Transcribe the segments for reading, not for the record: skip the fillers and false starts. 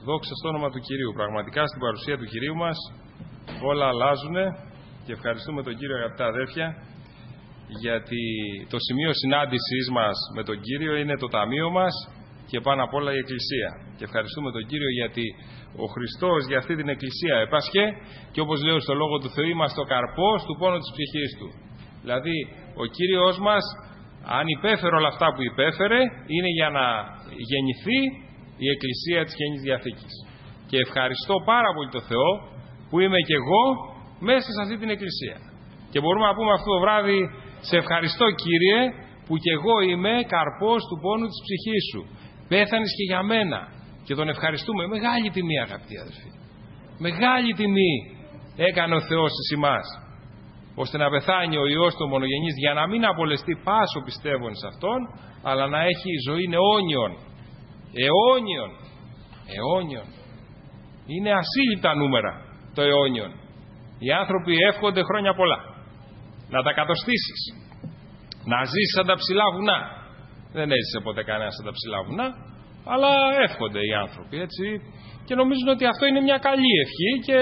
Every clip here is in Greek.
Δόξα στο όνομα του Κυρίου. Πραγματικά στην παρουσία του Κυρίου μας όλα αλλάζουν και ευχαριστούμε τον Κύριο, αγαπητά αδέρφια, γιατί το σημείο συνάντησής μας με τον Κύριο είναι το ταμείο μας και πάνω απ' όλα η Εκκλησία. Και ευχαριστούμε τον Κύριο γιατί ο Χριστός για αυτή την Εκκλησία έπασχε και όπως λέω στο Λόγο του Θεού είμαστε ο καρπός του πόνου της ψυχής του. Δηλαδή ο Κύριος μας, αν υπέφερε όλα αυτά που υπέφερε, είναι για να γεννηθεί η Εκκλησία της Καινής Διαθήκης. Και ευχαριστώ πάρα πολύ τον Θεό που είμαι και εγώ μέσα σε αυτή την Εκκλησία. Και μπορούμε να πούμε αυτό το βράδυ, σε ευχαριστώ Κύριε που και εγώ είμαι καρπός του πόνου της ψυχής σου. Πέθανες και για μένα. Και τον ευχαριστούμε. Μεγάλη τιμή, αγαπητοί αδελφοί. Μεγάλη τιμή έκανε ο Θεός εις εμάς, ώστε να πεθάνει ο Υιός του μονογενής για να μην απολεστεί πάσο πιστεύων σε Αυτόν, αλλά να έχει ζωή αιώνιον. Αιώνιον. Αιώνιον. Είναι ασύλληπτα νούμερα το αιώνιον. Οι άνθρωποι εύχονται χρόνια πολλά. Να τα κατοστήσεις. Να ζήσεις σαν τα ψηλά βουνά. Δεν έζησε ποτέ κανένα σαν τα ψηλά βουνά, αλλά εύχονται οι άνθρωποι, έτσι. Και νομίζουν ότι αυτό είναι μια καλή ευχή και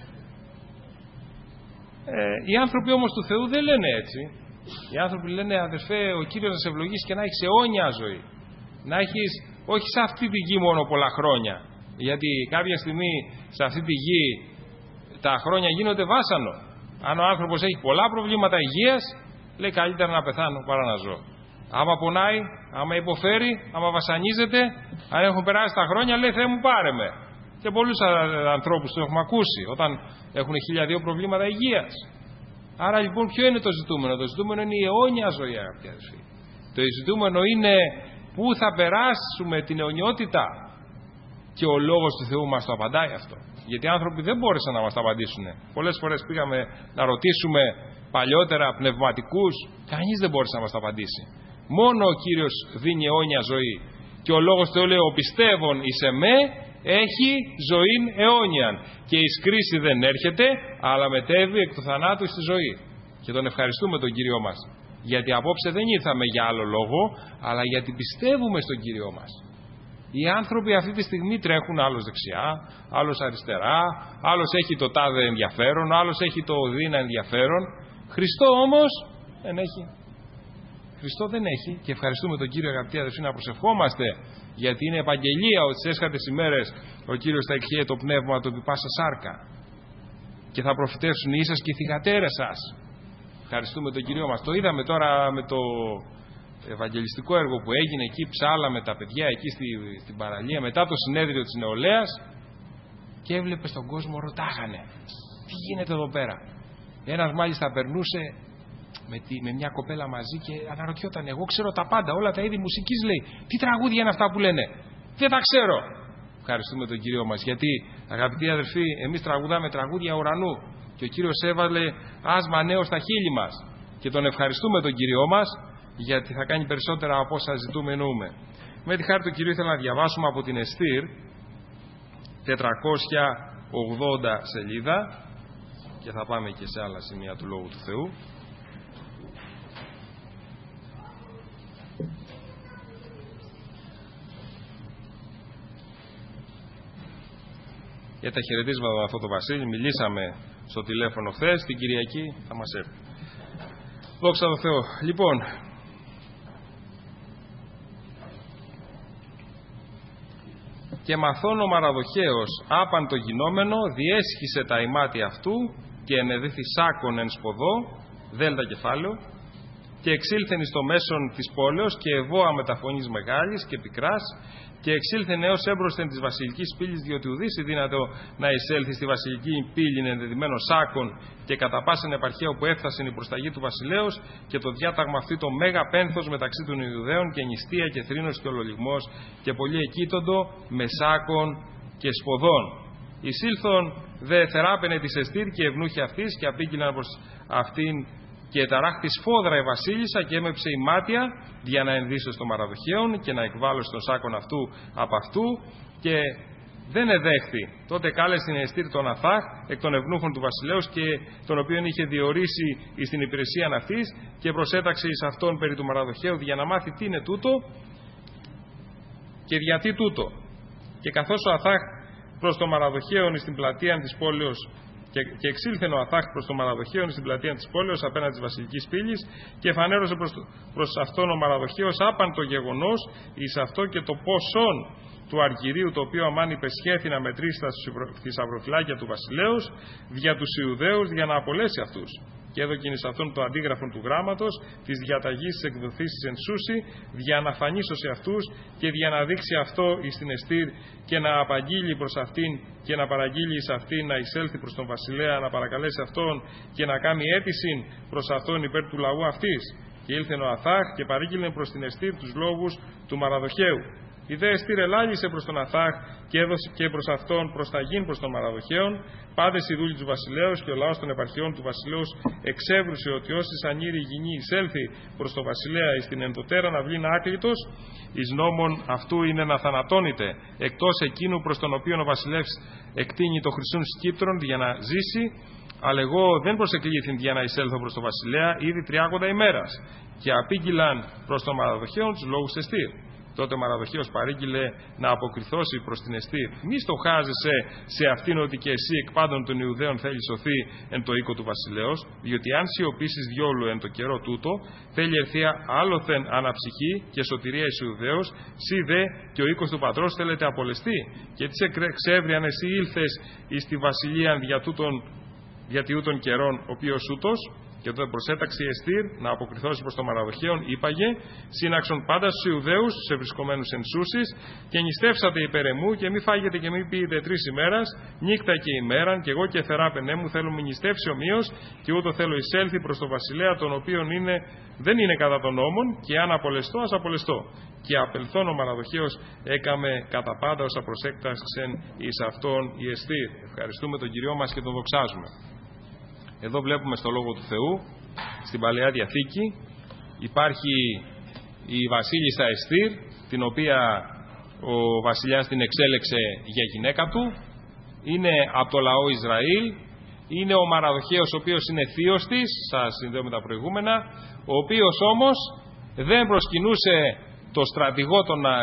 οι άνθρωποι όμως του Θεού δεν λένε έτσι. Οι άνθρωποι λένε, αδερφέ, ο Κύριος να σε ευλογήσει και να έχεις αιώνια ζωή. Να έχεις, όχι σε αυτή τη γη μόνο πολλά χρόνια. Γιατί κάποια στιγμή σε αυτή τη γη τα χρόνια γίνονται βάσανο. Αν ο άνθρωπος έχει πολλά προβλήματα υγείας, λέει καλύτερα να πεθάνω παρά να ζω. Άμα πονάει, άμα υποφέρει, άμα βασανίζεται, αν έχουν περάσει τα χρόνια, λέει Θεέ μου πάρε με. Και πολλούς ανθρώπους το έχουμε ακούσει όταν έχουν 1002 προβλήματα υγείας. Άρα λοιπόν ποιο είναι το ζητούμενο? Το ζητούμενο είναι η αιώνια ζωή, αγαπητοί αδελφοί. Το ζητούμενο είναι πού θα περάσουμε την αιωνιότητα. Και ο Λόγος του Θεού μας το απαντάει αυτό. Γιατί οι άνθρωποι δεν μπόρεσαν να μας το απαντήσουν. Πολλές φορές πήγαμε να ρωτήσουμε παλιότερα πνευματικούς, κανείς δεν μπόρεσε να μας το απαντήσει. Μόνο ο Κύριος δίνει αιώνια ζωή. Και ο Λόγος του Θεού λέει: ο πιστεύων εις εμέ έχει ζωή αιώνιαν. Και εις κρίση δεν έρχεται, αλλά μετέβει εκ του θανάτου στη ζωή. Και τον ευχαριστούμε τον Κύριό μας. Γιατί απόψε δεν ήρθαμε για άλλο λόγο, αλλά γιατί πιστεύουμε στον Κύριό μας. Οι άνθρωποι αυτή τη στιγμή τρέχουν άλλος δεξιά, άλλος αριστερά, άλλος έχει το τάδε ενδιαφέρον, άλλος έχει το δίνα ενδιαφέρον. Χριστό όμως δεν έχει. Χριστό δεν έχει και ευχαριστούμε τον Κύριο, αγαπητοί αδελφοί, να προσευχόμαστε, γιατί είναι επαγγελία ότι στις έσχατες ημέρες ο Κύριος θα εκχέει το πνεύμα του επί πάσα σάρκα και θα προφητεύσουν οι ίσας και οι θυγατέρες σας. Ευχαριστούμε τον Κύριο μας. Το είδαμε τώρα με το ευαγγελιστικό έργο που έγινε εκεί, ψάλαμε τα παιδιά εκεί στην παραλία μετά το συνέδριο της νεολαίας και έβλεπε στον κόσμο, ρωτάγανε τι γίνεται εδώ πέρα. Ένας μάλιστα περνούσε με μια κοπέλα μαζί και αναρωτιόταν, εγώ ξέρω τα πάντα, όλα τα είδη μουσικής, λέει. Τι τραγούδια είναι αυτά που λένε? Δεν τα ξέρω. Ευχαριστούμε τον Κύριο μας, γιατί αγαπητοί αδερφοί, εμείς τραγουδάμε τραγούδια ουρανού και ο Κύριος έβαλε άσμα νέο στα χείλη μας και τον ευχαριστούμε τον Κύριο μας, γιατί θα κάνει περισσότερα από όσα ζητούμε εννοούμε. Με τη χάρη του Κυρίου ήθελα να διαβάσουμε από την Εστήρ 480 σελίδα και θα πάμε και σε άλλα σημεία του Λόγου του Θεού. Για τα χαιρετίσματα με αυτό το Βασίλη μιλήσαμε στο τηλέφωνο χθες, την Κυριακή θα μας έρθει. Δόξα τω Θεώ. Λοιπόν, και μαθώνω Μαραδοχαίος άπαν το γινόμενο διέσχισε τα ημάτια αυτού και ενεδίθη σάκον εν σποδό, δέλτα κεφάλαιο, και εξήλθεν εις το μέσον της πόλεως και εβόα μεταφωνής μεγάλης και πικράς και εξήλθεν έως έμπροσθεν της βασιλικής πύλης, διότι ουδής δύνατο να εισέλθει στη βασιλική πύλη ενδεδειμένο σάκον και κατά πάσαν επαρχία όπου έφτασεν η προσταγή του βασιλέως και το διάταγμα αυτή το μέγα πένθος μεταξύ των Ιουδαίων και νηστεία και θρήνος και ολολιγμός και πολύ εκείτοντο με σάκον και σποδών. Εισήλθον δε θεράπαινε της Εστήρ και ευνούχη αυτής και απήγγειλαν προς αυτήν και ταράχτη σφόδρα η βασίλισσα και έμεψε η μάτια για να ενδύσω στο Μαραδοχαίον και να εκβάλω στον σάκον αυτού από αυτού και δεν εδέχθη. Τότε κάλεσε την Εστήρ τον Αθάχ εκ των ευνούχων του βασιλέως και τον οποίον είχε διορίσει εις την υπηρεσία αυτής και προσέταξε εις αυτόν περί του Μαραδοχαίου για να μάθει τι είναι τούτο και γιατί τούτο. Και καθώς ο Αθάχ προς το Μαραδοχέον στην πλατεία της πόλεως και εξήλθεν ο Αθάχ προς το Μαραδοχέον στην πλατεία της πόλεως απέναντι της βασιλικής πύλης και φανέρωσε προς αυτόν ο Μαραδοχέος άπαν το γεγονός εις αυτό και το πόσον του αργυρίου το οποίο αμάν υπεσχέθη να μετρήσει τα θησαυροφυλάκια του βασιλέως δια τους Ιουδαίους για να απολέσει αυτούς. Και έδωκεν εις αυτόν το αντίγραφον του γράμματος της διαταγής της εκδοθήσης εν Σούση για να φανίσω σε αυτούς και για να δείξει αυτό εις την Εστήρ και να απαγγείλει προς αυτήν και να παραγγείλει εις αυτήν να εισέλθει προς τον βασιλέα να παρακαλέσει αυτόν και να κάνει αίτηση προς αυτόν υπέρ του λαού αυτής. Και ήλθεν ο Αθάχ και παρήγγειλε προς την Εστήρ τους λόγους του Μαραδοχαίου. Η δε Εστήρ ελάλησε προς τον Αθάχ και έδωσε και προς αυτόν προσταγήν προς τον Μαραδοχέον, πάντες οι δούλοι του βασιλέως και ο λαός των επαρχιών του βασιλέως εξεύρουσε ότι όσοι ανήρη γυνή εισέλθει προς τον βασιλέα εις την ενδοτέρα να βλήν άκλητος, εις νόμων αυτού είναι να θανατώνεται, εκτός εκείνου προς τον οποίο ο βασιλεύς εκτείνει το χρυσούν σκύπτρον για να ζήσει, αλλά εγώ δεν προσεκλήθην για να εισέλθω προς τον βασιλέα ήδη 30 ημέρας, και απήγγειλαν προς τον Μαραδοχέον τους λόγους Εστήρ. Τότε ο Μαραδοχέος παρήγγειλε να αποκριθώσει προς την Εστήρ. Μη στοχάζεσαι σε αυτήν ότι και εσύ εκ πάντων των Ιουδαίων θέλει σωθεί εν το οίκο του βασιλέως, διότι αν σιωπήσεις διόλου εν το καιρό τούτο, θέλει ερθία άλλοθεν αναψυχή και σωτηρία εις Ιουδαίους, σύ δε και ο οίκος του πατρός θέλετε απολεστεί. Και τι σε ξέβρει αν εσύ ήλθες εις τη βασιλεία δια τιούτων καιρών, ο οποίος ούτως. Και τότε προσέταξε η Εστήρ να αποκριθώσει προς το Μαραδοχέον, είπαγε, σύναξον πάντα στους Ιουδαίους, τους ευρισκομένους εν Σούσης, και νηστεύσατε υπέρ εμού, και μη φάγετε και μη πείτε 3 ημέρας, νύχτα και ημέραν, και εγώ και θεράπενέ μου θέλουμε νηστεύσει ομοίως, και ούτω θέλω εισέλθει προς το βασιλέα, τον οποίον δεν είναι κατά των νόμων, και αν απολεστώ, ας απολεστώ. Και απελθόν ο Μαραδοχέος έκαμε κατά πάντα όσα προσέκταξεν εις αυτόν η Εστήρ. Ευχαριστούμε τον Κυριό μας και τον δοξάζουμε. Εδώ βλέπουμε στο Λόγο του Θεού, στην Παλαιά Διαθήκη, υπάρχει η βασίλισσα Εστήρ, την οποία ο βασιλιάς την εξέλεξε για γυναίκα του, είναι από το λαό Ισραήλ, είναι ο Μαραδοχέος ο οποίος είναι θείος της, σας συνδέω με τα προηγούμενα, ο οποίος όμως δεν προσκυνούσε το στρατηγό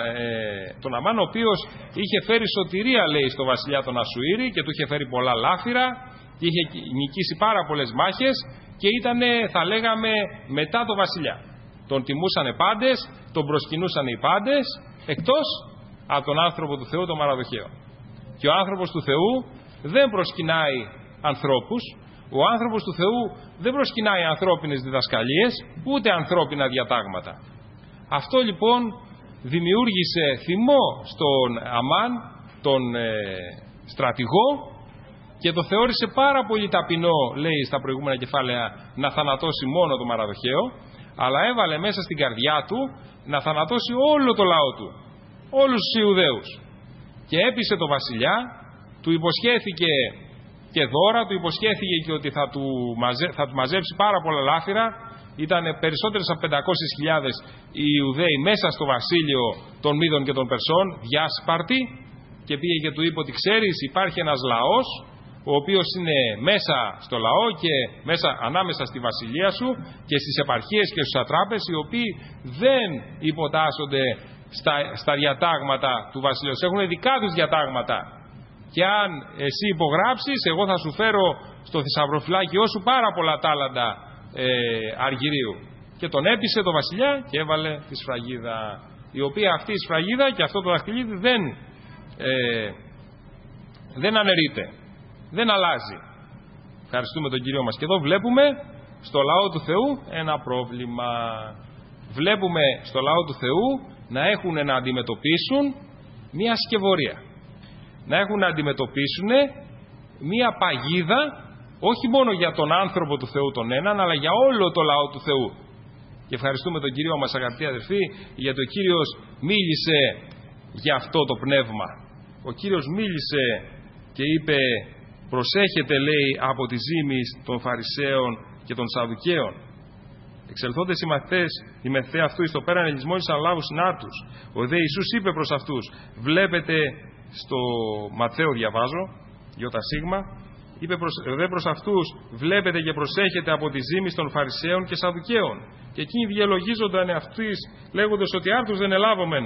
τον Αμάν, ο οποίος είχε φέρει σωτηρία, λέει, στο βασιλιά τον Ασουήρη και του είχε φέρει πολλά λάφυρα, και είχε νικήσει πάρα πολλές μάχες και ήταν, θα λέγαμε, μετά το βασιλιά. Τον τιμούσαν πάντες, τον προσκυνούσαν οι πάντες, εκτός από τον άνθρωπο του Θεού, τον Μαραδοχαίο. Και ο άνθρωπος του Θεού δεν προσκυνάει ανθρώπους, ο άνθρωπος του Θεού δεν προσκυνάει ανθρώπινες διδασκαλίες, ούτε ανθρώπινα διατάγματα. Αυτό λοιπόν δημιούργησε θυμό στον Αμάν, τον στρατηγό, και το θεώρησε πάρα πολύ ταπεινό, λέει στα προηγούμενα κεφάλαια, να θανατώσει μόνο τον Μαραδοχαίο, αλλά έβαλε μέσα στην καρδιά του να θανατώσει όλο το λαό του, όλους τους Ιουδαίους. Και έπεισε τον βασιλιά, του υποσχέθηκε και δώρα, του υποσχέθηκε και ότι θα του μαζέψει πάρα πολλά λάφυρα. Ήταν περισσότερες από 500.000 οι Ιουδαίοι μέσα στο βασίλειο των Μίδων και των Περσών, διάσπαρτοι, και πήγε και του είπε ότι ξέρεις, υπάρχει ένας λαός ο οποίος είναι μέσα στο λαό και μέσα ανάμεσα στη βασιλεία σου και στις επαρχίες και στους ατράπες, οι οποίοι δεν υποτάσσονται στα διατάγματα του βασιλέως. Έχουν δικά τους διατάγματα. Και αν εσύ υπογράψεις, εγώ θα σου φέρω στο θησαυροφυλάκιό σου πάρα πολλά τάλαντα αργυρίου. Και τον έπεισε το βασιλιά και έβαλε τη σφραγίδα, η οποία αυτή η σφραγίδα και αυτό το δαχτυλίδι δεν αναιρείται, δεν αλλάζει. Ευχαριστούμε τον Κύριο μας. Και εδώ βλέπουμε στο λαό του Θεού ένα πρόβλημα. Βλέπουμε στο λαό του Θεού να έχουν να αντιμετωπίσουν μία σκευωρία, να έχουν να αντιμετωπίσουν μία παγίδα, όχι μόνο για τον άνθρωπο του Θεού τον έναν, αλλά για όλο το λαό του Θεού. Και ευχαριστούμε τον Κύριο μας, αγαπητοί αδερφοί, γιατί ο Κύριος μίλησε για αυτό το πνεύμα. Ο Κύριος μίλησε και είπε, προσέχετε, λέει, από τη ζήμη των Φαρισαίων και των Σαδουκαίων. Εξελθόντες οι μαθητές, οι μεθαί αυτού εις το πέραν ελισμόνης αναλάβουν συνάρτους. Ο δε Ιησούς είπε προς αυτούς, βλέπετε, στο Ματθαίο διαβάζω, ΙΣ, είπε προς αυτούς, βλέπετε και προσέχετε από τη ζήμη των Φαρισαίων και Σαδουκαίων. Και εκείνοι διαλογίζονταν αυτοίς, λέγοντας ότι άρτους δεν ελάβομεν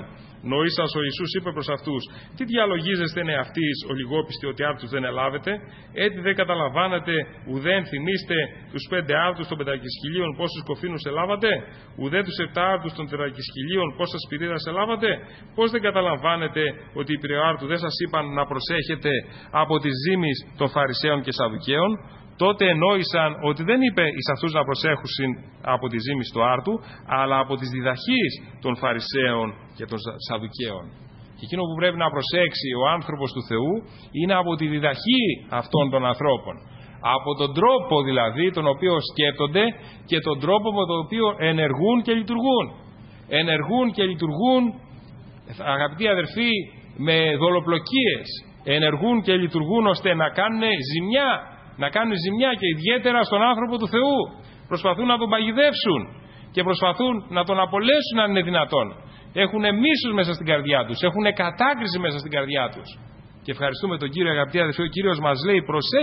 Νοήσας ο Ιησούς είπε προς αυτούς: τι διαλογίζεστε εαυτοίς ο λιγόπιστοι ότι άρτους δεν ελάβετε, έτι δεν καταλαμβάνετε, ουδέν θυμίστε τους 5 άρτους των 500.000 πόσους κοφίνους ελάβατε, ουδέ τους 7 άρτους των 400.000 πόσα σπυρίδας ελάβατε. Πώς δεν καταλαμβάνετε ότι οι πυρεοάρτου δεν σας είπαν να προσέχετε από τις ζήμεις των Φαρισαίων και Σαδουκαίων? Τότε εννοήσαν ότι δεν είπε εις αυτούς να προσέχουν από τη ζήμη του άρτου, αλλά από τις διδαχείς των Φαρισαίων και των Σαδουκαίων. Και εκείνο που πρέπει να προσέξει ο άνθρωπος του Θεού είναι από τη διδαχή αυτών των ανθρώπων. Από τον τρόπο δηλαδή τον οποίο σκέπτονται και τον τρόπο με τον οποίο ενεργούν και λειτουργούν. Ενεργούν και λειτουργούν, αγαπητοί αδερφοί, με δολοπλοκίες. Ενεργούν και λειτουργούν ώστε να κάνουν ζημιά. Να κάνουν ζημιά και ιδιαίτερα στον άνθρωπο του Θεού. Προσπαθούν να τον παγιδεύσουν και προσπαθούν να τον απολέσουν αν είναι δυνατόν. Έχουν μίσος μέσα στην καρδιά τους, έχουν κατάκριση μέσα στην καρδιά τους. Και ευχαριστούμε τον Κύριο, αγαπητοί αδελφοί. Ο Κύριος μας λέει: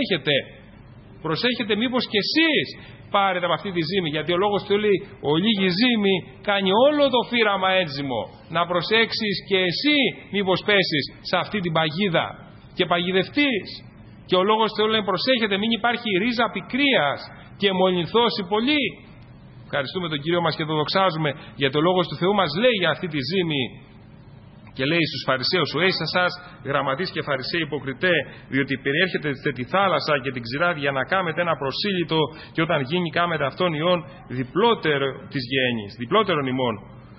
προσέχετε μήπως και εσείς πάρετε από αυτή τη ζήμη. Γιατί ο λόγος του λέει: ο λίγη ζήμη κάνει όλο το φύραμα έτζυμο. Να προσέξεις και εσύ μήπως πέσεις σε αυτή την παγίδα και παγιδευτείς. Και ο λόγος του Θεού λέει: προσέχετε, μην υπάρχει ρίζα πικρίας και μολυνθώσει πολύ. Ευχαριστούμε τον Κύριο μας και τον δοξάζουμε, γιατί ο λόγος του Θεού μας λέει για αυτή τη ζήμη. Και λέει στους Φαρισαίους: ο έισα σας, γραμματείς και Φαρισαίοι υποκριτέ, διότι περιέρχεται τη θάλασσα και την ξηρά για να κάμετε ένα προσήλυτο, και όταν γίνει κάμετε αυτόν ιών διπλότερο της γέννης, διπλότερον ημών.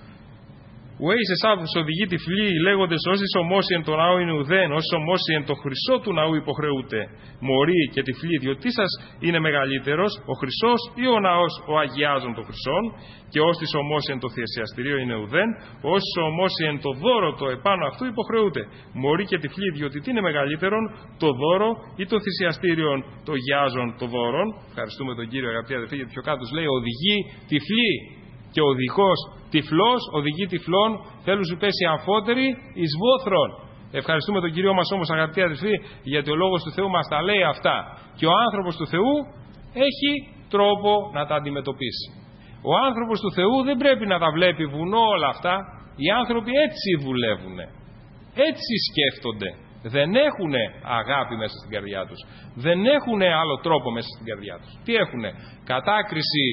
Ο έισες άνθρωπος οδηγεί τυφλοί, λέγοντες: όσοι ομόσιεν το ναό είναι ουδέν, όσοι ομόσιεν το χρυσό του ναού υποχρεούται. Μωροί και τυφλοί, διότι σας είναι μεγαλύτερος, ο χρυσός ή ο ναός ο αγιάζων των χρυσών, και όσοι ομόσιεν το θυσιαστήριο είναι ουδέν, όσοι ομόσιεν το δώρο το επάνω αυτού υποχρεούται. Μωροί και τυφλοί, διότι τι είναι μεγαλύτερον, το δώρο ή το θυσιαστήριον το αγιάζων των δώρων. Ευχαριστούμε τον Κύριο, αγαπητοί αδελφοί, γιατί πιο κάτω λέει: οδηγεί τυφλοί. Και ο οδηγός τυφλός οδηγεί τυφλών, θέλουν σου πέσει αμφότεροι εις βόθρων. Ευχαριστούμε τον Κύριο μας όμως, αγαπητοί αδελφοί, γιατί ο λόγος του Θεού μας τα λέει αυτά. Και ο άνθρωπος του Θεού έχει τρόπο να τα αντιμετωπίσει. Ο άνθρωπος του Θεού δεν πρέπει να τα βλέπει βουνό όλα αυτά. Οι άνθρωποι έτσι δουλεύουν. Έτσι σκέφτονται. Δεν έχουν αγάπη μέσα στην καρδιά τους. Δεν έχουν άλλο τρόπο μέσα στην καρδιά τους. Τι έχουνε? Κατάκριση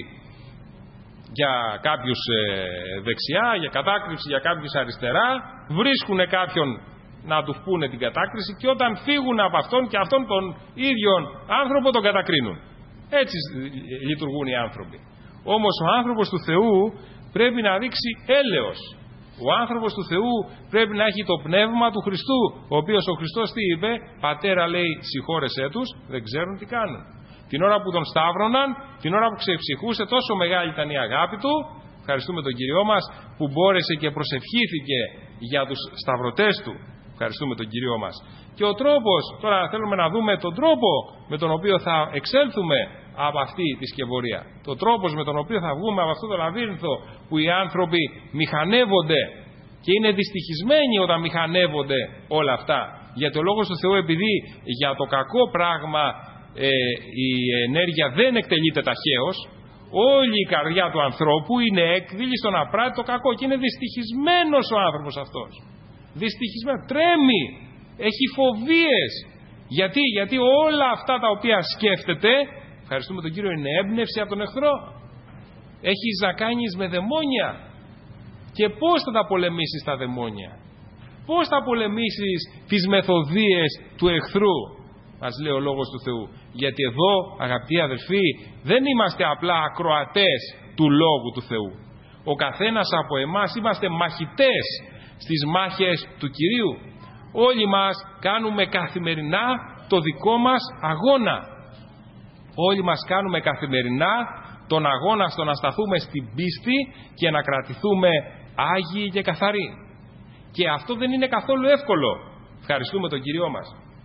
για κάποιους δεξιά, για κατάκριση για κάποιους αριστερά, βρίσκουν κάποιον να του πούνε την κατάκριση και όταν φύγουν από αυτόν και αυτόν τον ίδιον άνθρωπο τον κατακρίνουν. Έτσι λειτουργούν οι άνθρωποι. Όμως ο άνθρωπος του Θεού πρέπει να δείξει έλεος. Ο άνθρωπος του Θεού πρέπει να έχει το πνεύμα του Χριστού, ο οποίος ο Χριστός τι είπε? Πατέρα, λέει, συγχώρεσέ τους, δεν ξέρουν τι κάνουν. Την ώρα που τον σταύρωναν, την ώρα που ξεψυχούσε, τόσο μεγάλη ήταν η αγάπη του. Ευχαριστούμε τον Κυριό μας που μπόρεσε και προσευχήθηκε για τους σταυρωτές του. Ευχαριστούμε τον Κυριό μας. Και ο τρόπος, τώρα θέλουμε να δούμε τον τρόπο με τον οποίο θα εξέλθουμε από αυτή τη σκευωρία. Το τρόπος με τον οποίο θα βγούμε από αυτό το λαβύρινθο που οι άνθρωποι μηχανεύονται και είναι δυστυχισμένοι όταν μηχανεύονται όλα αυτά. Γιατί ο λόγος του Θεού, επειδή για το κακό πράγμα η ενέργεια δεν εκτελείται ταχαίως, όλη η καρδιά του ανθρώπου είναι έκδηλη στο να πράττει το κακό και είναι δυστυχισμένος ο άνθρωπος αυτός. Δυστυχισμένος, τρέμει, έχει φοβίες. Γιατί όλα αυτά τα οποία σκέφτεται, ευχαριστούμε τον Κύριο, είναι έμπνευση από τον εχθρό. Έχεις να κάνεις με δαιμόνια. Και πώς θα τα πολεμήσεις τα δαιμόνια? Πώς θα πολεμήσεις τις μεθοδίες του εχθρού? Μας λέει ο λόγος του Θεού. Γιατί εδώ, αγαπητοί αδελφοί, δεν είμαστε απλά ακροατές του Λόγου του Θεού. Ο καθένας από εμάς είμαστε μαχητές στις μάχες του Κυρίου. Όλοι μας κάνουμε καθημερινά το δικό μας αγώνα. Όλοι μας κάνουμε καθημερινά τον αγώνα στο να σταθούμε στην πίστη και να κρατηθούμε άγιοι και καθαροί. Και αυτό δεν είναι καθόλου εύκολο. Ευχαριστούμε τον Κυριό μας.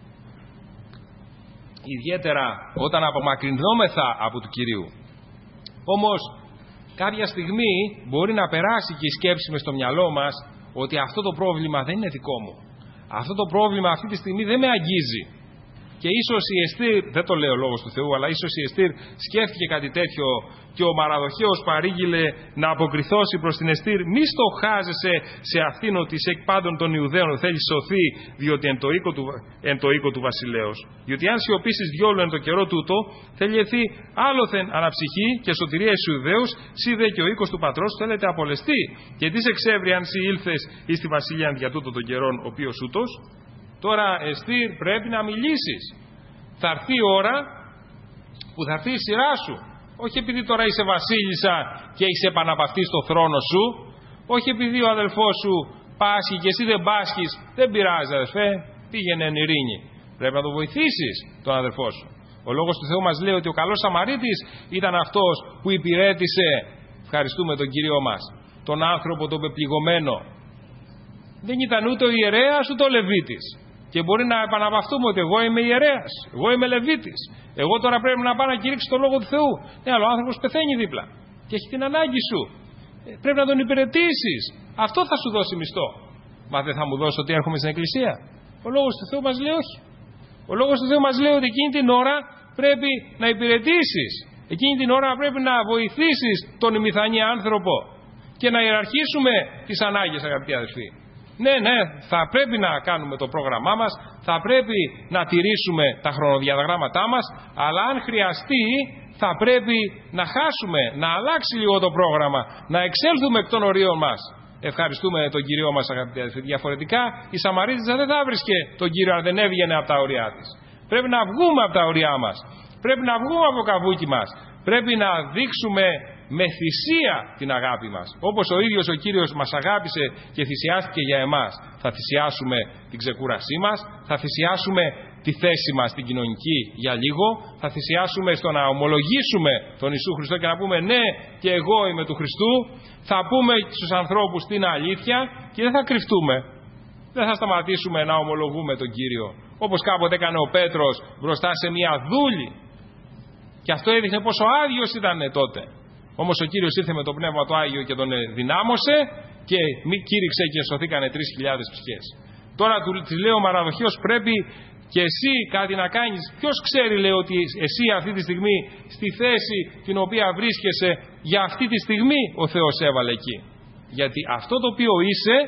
Ιδιαίτερα όταν απομακρυνόμεθα από του Κυρίου. Όμως κάποια στιγμή μπορεί να περάσει και η σκέψη μες στο μυαλό μας ότι αυτό το πρόβλημα δεν είναι δικό μου. Αυτό το πρόβλημα αυτή τη στιγμή δεν με αγγίζει. Και ίσως η Εστίρ, δεν το λέει ο Λόγος του Θεού, αλλά ίσως η Εστίρ σκέφτηκε κάτι τέτοιο και ο Μαραδοχέος παρήγγειλε να αποκριθώσει προς την Εστίρ: μη στοχάζεσαι σε αυτήν ότι είσαι εκ πάντων των Ιουδαίων, θέλει σωθεί, διότι εν το οίκο του βασιλέως. Διότι αν σιωπήσεις διόλου εν το καιρό τούτο, θέλει άλλοθεν αναψυχή και σωτηρία εις Ιουδαίους, σύ δε και ο οίκος του πατρός θέλετε απολεστεί. Και τι σε ξέβρει αν σύ ήλθες εις τη βασιλεία για τούτο των καιρών, ο οποίος ούτως. Τώρα, Εστίρ, πρέπει να μιλήσεις. Θα έρθει η ώρα που θα έρθει η σειρά σου. Όχι επειδή τώρα είσαι βασίλισσα και είσαι επαναπαυτή στο θρόνο σου. Όχι επειδή ο αδελφός σου πάσχει και εσύ δεν πάσχεις. Δεν πειράζει, αδελφέ. Πήγαινε εν ειρήνη. Πρέπει να το βοηθήσεις τον αδελφό σου. Ο Λόγος του Θεού μας λέει ότι ο καλός Σαμαρίτης ήταν αυτός που υπηρέτησε, ευχαριστούμε τον Κύριό μας, τον άνθρωπο τον πεπληγωμένο. Δεν ήταν ούτε ο ιερέας ούτε ο Λεβίτης. Και μπορεί να επαναπαυτούμε ότι εγώ είμαι ιερέας, εγώ είμαι Λεβίτης. Εγώ τώρα πρέπει να πάω να κηρύξω τον Λόγο του Θεού. Ναι, αλλά ο άνθρωπος πεθαίνει δίπλα και έχει την ανάγκη σου. Πρέπει να τον υπηρετήσεις. Αυτό θα σου δώσει μισθό. Μα δεν θα μου δώσει ότι έρχομαι στην εκκλησία? Ο Λόγος του Θεού μας λέει όχι. Ο Λόγος του Θεού μας λέει ότι εκείνη την ώρα πρέπει να υπηρετήσεις. Εκείνη την ώρα πρέπει να βοηθήσεις τον ημιθανή άνθρωπο και να ιεραρχήσουμε τις ανάγκες, αγαπητοί αδελφοί. Ναι, θα πρέπει να κάνουμε το πρόγραμμά μας, θα πρέπει να τηρήσουμε τα χρονοδιαγράμματά μας, αλλά αν χρειαστεί θα πρέπει να χάσουμε, να αλλάξει λίγο το πρόγραμμα, να εξέλθουμε εκ των ορίων μας. Ευχαριστούμε τον Κύριό μας, αγαπητοί αδελφοί. Διαφορετικά η Σαμαρίτισσα δεν θα βρίσκε τον Κύριο αν δεν έβγαινε από τα ωριά της. Πρέπει να βγούμε από τα ωριά μας. Πρέπει να βγούμε από το καβούκι μας. Πρέπει να δείξουμε με θυσία την αγάπη μας. Όπως ο ίδιος ο Κύριος μας αγάπησε και θυσιάστηκε για εμάς, θα θυσιάσουμε την ξεκούρασή μας, θα θυσιάσουμε τη θέση μας στην κοινωνική για λίγο, θα θυσιάσουμε στο να ομολογήσουμε τον Ιησού Χριστό και να πούμε ναι, και εγώ είμαι του Χριστού, θα πούμε στους ανθρώπους την αλήθεια και δεν θα κρυφτούμε. Δεν θα σταματήσουμε να ομολογούμε τον Κύριο. Όπως κάποτε έκανε ο Πέτρος μπροστά σε μια δούλη. Και αυτό έδειχνε πόσο άδειος ήταν τότε. Όμως ο Κύριος ήρθε με το Πνεύμα το Άγιο και τον δυνάμωσε και κήρυξε και σωθήκανε 3.000 ψυχές. Τώρα της λέει ο Μαραδοχέος, πρέπει και εσύ κάτι να κάνεις. Ποιος ξέρει, λέει, ότι εσύ αυτή τη στιγμή στη θέση την οποία βρίσκεσαι για αυτή τη στιγμή ο Θεός έβαλε εκεί. Γιατί αυτό το οποίο είσαι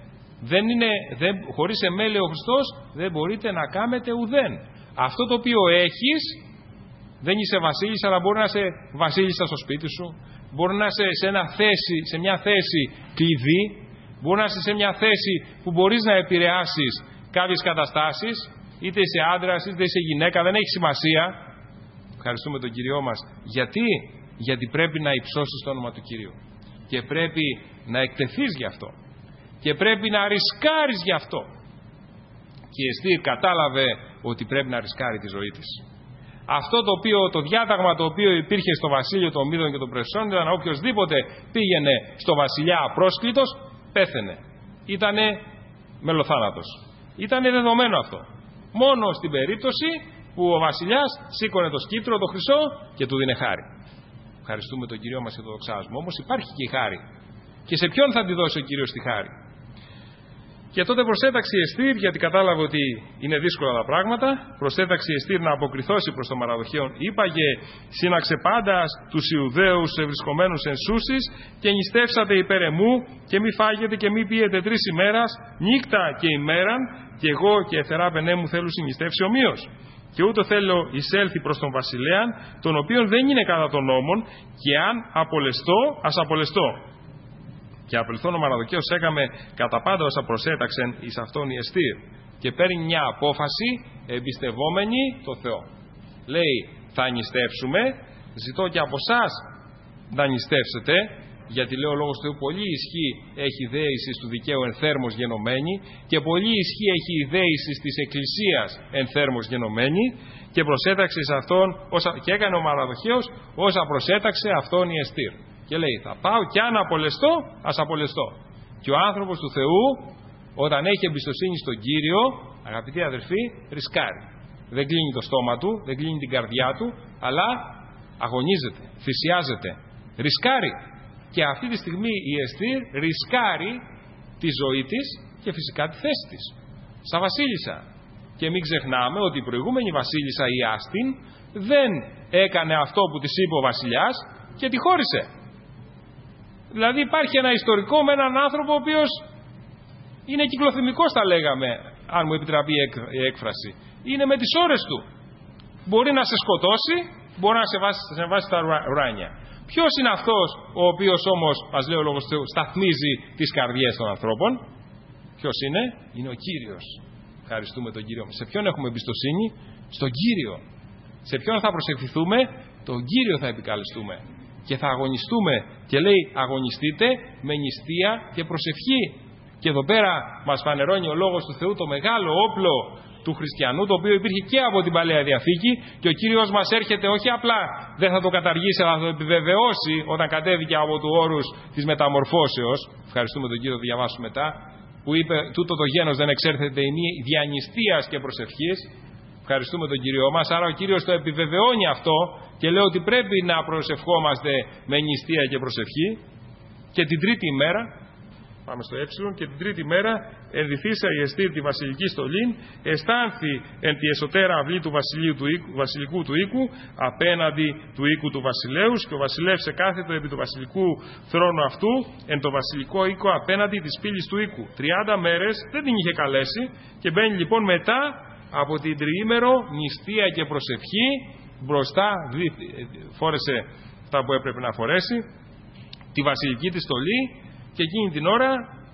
χωρίς εμέ, λέει ο Χριστός, δεν μπορείτε να κάνετε ουδέν. Αυτό το οποίο έχεις, δεν είσαι βασίλισσα, αλλά μπορεί να είσαι βασίλισσα στο σπίτι σου, μπορεί να είσαι σε μια θέση κλειδί, μπορεί να είσαι σε μια θέση που μπορείς να επηρεάσεις κάποιες καταστάσεις, είτε είσαι άντρας είτε είσαι γυναίκα, δεν έχει σημασία. Ευχαριστούμε τον Κυριό μας. Γιατί πρέπει να υψώσεις το όνομα του Κυρίου και πρέπει να εκτεθείς γι' αυτό και πρέπει να ρισκάρεις γι' αυτό. Και η Εστίρ κατάλαβε ότι πρέπει να ρισκάρει τη ζωή της. Αυτό το διάταγμα το οποίο υπήρχε στο βασίλειο των Μήδων και των Περσών ήταν οποιοσδήποτε πήγαινε στο βασιλιά απρόσκλητος, πέθαινε. Ήτανε μελοθάνατος. Ήτανε δεδομένο αυτό. Μόνο στην περίπτωση που ο βασιλιάς σήκωνε το σκύπτρο, το χρυσό και του δίνε χάρη. Ευχαριστούμε τον Κύριο μας και το δοξάζουμε. Όμως υπάρχει και η χάρη. Και σε ποιον θα τη δώσει ο Κύριος τη χάρη? Και τότε προσέταξε η Εστίρ, γιατί κατάλαβε ότι είναι δύσκολα τα πράγματα, προσέταξε η Εστίρ να αποκριθώσει προς το Μαραδοχέον. Είπαγε, σύναξε πάντα τους Ιουδαίους ευρισκομένους εν Σούσεις και νηστεύσατε υπέρ εμού και μη φάγετε και μη πίετε 3 ημέρας, νύχτα και ημέραν, και εγώ και εθερά πενέ μου θέλω συνιστεύσει ομοίως. Και ούτω θέλω εισέλθει προς τον βασιλέαν, τον οποίον δεν είναι κατά των νόμων, και αν απολεστώ, ας απολεστώ. Και απελθόν ο Μαραδοχέος έκαμε κατά πάντα όσα προσέταξεν εις αυτόν η Εστίρ. Και παίρνει μια απόφαση εμπιστευόμενη το Θεό. Λέει, θα νηστεύσουμε, ζητώ και από εσάς να νηστεύσετε, γιατί λέει ο Λόγος του Θεού, πολύ ισχύ έχει δέηση του δικαίου εν θέρμος γενομένη και πολύ ισχύ έχει η δέηση της Εκκλησίας εν θέρμος γενομένη, και προσέταξε εις αυτόν, και έκανε ο Μαραδοχέος όσα προσέταξε αυτόν η Εστίρ. Και λέει, θα πάω και αν απολεστώ, ας απολεστώ. Και ο άνθρωπος του Θεού, όταν έχει εμπιστοσύνη στον Κύριο, αγαπητοί αδερφοί, ρισκάρει. Δεν κλείνει το στόμα του, δεν κλείνει την καρδιά του, αλλά αγωνίζεται, θυσιάζεται, ρισκάρει. Και αυτή τη στιγμή η Εστίρ ρισκάρει τη ζωή της και φυσικά τη θέση της σαν βασίλισσα. Και μην ξεχνάμε ότι η προηγούμενη βασίλισσα, η Άστην, δεν έκανε αυτό που της είπε ο βασιλιάς και τη χώρισε. Δηλαδή υπάρχει ένα ιστορικό με έναν άνθρωπο ο οποίος είναι κυκλοθυμικός, θα λέγαμε, αν μου επιτραπεί η έκφραση. Είναι με τις ώρες του. Μπορεί να σε σκοτώσει, μπορεί να σε βάσει στα ουράνια. Ποιος είναι αυτός ο οποίος όμως, μας λέει ο Λόγος του Θεού, σταθμίζει τις καρδιές των ανθρώπων? Ποιος είναι? Είναι ο Κύριος. Ευχαριστούμε τον Κύριο. Σε ποιον έχουμε εμπιστοσύνη? Στον Κύριο. Σε ποιον θα προσευχηθούμε? Τον Κύριο θα επικαλεστούμε. Και θα αγωνιστούμε. Και λέει, αγωνιστείτε με νηστεία και προσευχή. Και εδώ πέρα μας φανερώνει ο Λόγος του Θεού το μεγάλο όπλο του χριστιανού, το οποίο υπήρχε και από την Παλαιά Διαθήκη, και ο Κύριος μας έρχεται όχι απλά δεν θα το καταργήσει, αλλά θα το επιβεβαιώσει όταν κατέβηκε από του όρους της μεταμορφώσεως. Ευχαριστούμε τον Κύριο, διαβάσουμε μετά, που είπε τούτο το γένος δεν εξέρθεται ημί δια νηστείας και προσευχής. Ευχαριστούμε τον Κύριο μας. Άρα ο Κύριος το επιβεβαιώνει αυτό και λέει ότι πρέπει να προσευχόμαστε με νηστεία και προσευχή. Και την τρίτη ημέρα, πάμε στο και την τρίτη μέρα ενδυθήσα η Εστήρ τη βασιλική στολήν, αισθάνθη εν τη εσωτέρα αυλή του βασιλικού του οίκου, απέναντι του οίκου του βασιλέους, και ο βασιλεύς εκάθετο επί του βασιλικού θρόνου αυτού, εν το βασιλικό οίκο απέναντι της πύλης του οίκου. 30 μέρες δεν την είχε καλέσει, και μπαίνει λοιπόν μετά από την τριήμερο νηστεία και προσευχή μπροστά, φόρεσε αυτά που έπρεπε να φορέσει, τη βασιλική της στολή, και εκείνη την ώρα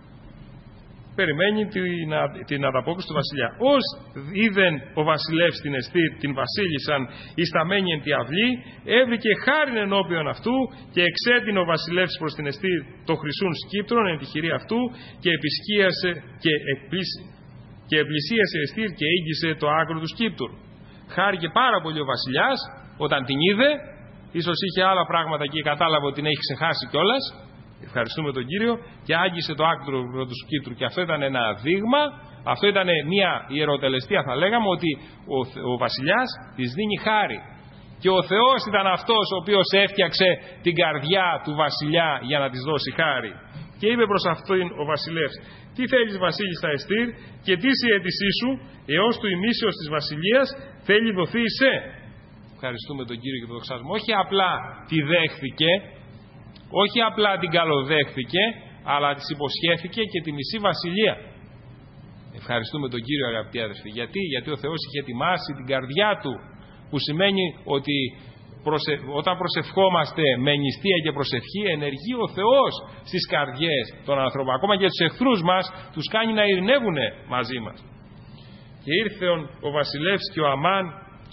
περιμένει την ανταπόκριση του βασιλιά. Ως είδεν ο βασιλεύς την Εστήρ την βασίλισσαν ισταμένη εν τη αυλή, έβρικε χάριν ενώπιον αυτού, και εξέτεινε ο βασιλεύς προς την Εστήρ το χρυσούν σκύπτρον εν τη χειρή αυτού, και επισκίασε και επλησίασε η Εστήρ και ήγγισε το άκρο του σκύπτρου. Χάρηκε πάρα πολύ ο βασιλιάς όταν την είδε, ίσως είχε άλλα πράγματα και κατάλαβε ότι την έχει ξεχάσει κιόλας. Ευχαριστούμε τον Κύριο, και άγγισε το άκρο του σκύπτρου. Και αυτό ήταν ένα δείγμα, αυτό ήταν μια ιεροτελεστία, θα λέγαμε, ότι ο βασιλιάς της δίνει χάρη. Και ο Θεός ήταν αυτός ο οποίος έφτιαξε την καρδιά του βασιλιά για να της δώσει χάρη. Και είπε προς αυτόν ο βασιλεύς, τι θέλεις βασίλισσα Εστήρ, και τι η αίτησή σου, έως του ημίσεως της βασιλείας θέλει δοθεί σε. Ευχαριστούμε τον Κύριο και τον δοξάζουμε. Όχι απλά τη δέχθηκε, όχι απλά την καλοδέχθηκε, αλλά της υποσχέθηκε και τη μισή βασιλεία. Ευχαριστούμε τον Κύριο, αγαπητοί αδερφοί. Γιατί ο Θεός είχε ετοιμάσει την καρδιά του, που σημαίνει ότι όταν προσευχόμαστε με νηστεία και προσευχή, ενεργεί ο Θεός στις καρδιές των ανθρώπων. Ακόμα και τους εχθρούς μας τους κάνει να ειρηνεύουν μαζί μας. Και ήρθε ο βασιλεύς και ο Αμάν,